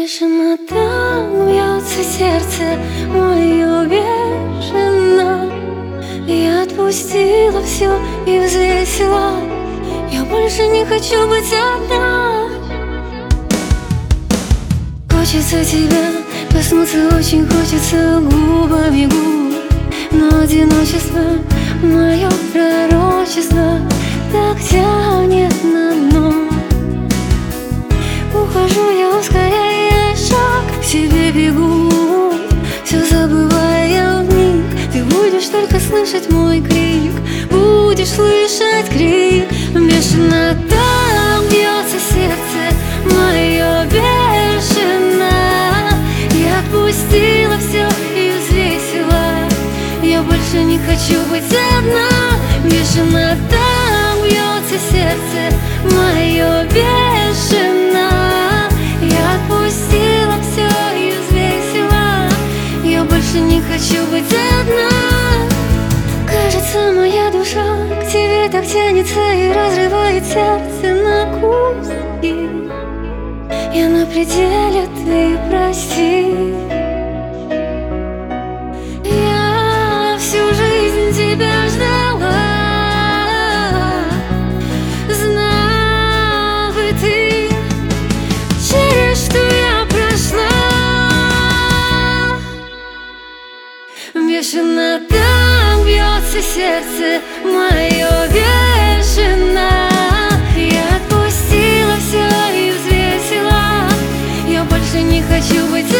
Бешено так бьется сердце мое бешено. Я отпустила все и взвесила. Я больше не хочу быть одна. Хочется тебя коснуться, очень хочется губами губ. Но одиночество — мое пророчество, так тянет на дно. Ухожу я, ускоряя шаг, к тебе бегу, все забывая вмиг. Ты будешь только слышать мой крик, будешь слышать крик. Бешено так бьется сердце мое бешено. Я отпустила все и взвесила. Я больше не хочу быть одна. Бешено так бьется сердце мое бешено. Я отпустила все и взвесила. Я больше не хочу быть одна. Кажется, моя душа к тебе так тянется и разрывает сердце на куски. Я на пределе, ты прости. Я всю жизнь тебя ждала. Знал бы ты, через что я прошла. Бешено так бьется сердце мое бешено. Я отпустила все и взвесила. Я больше не хочу быть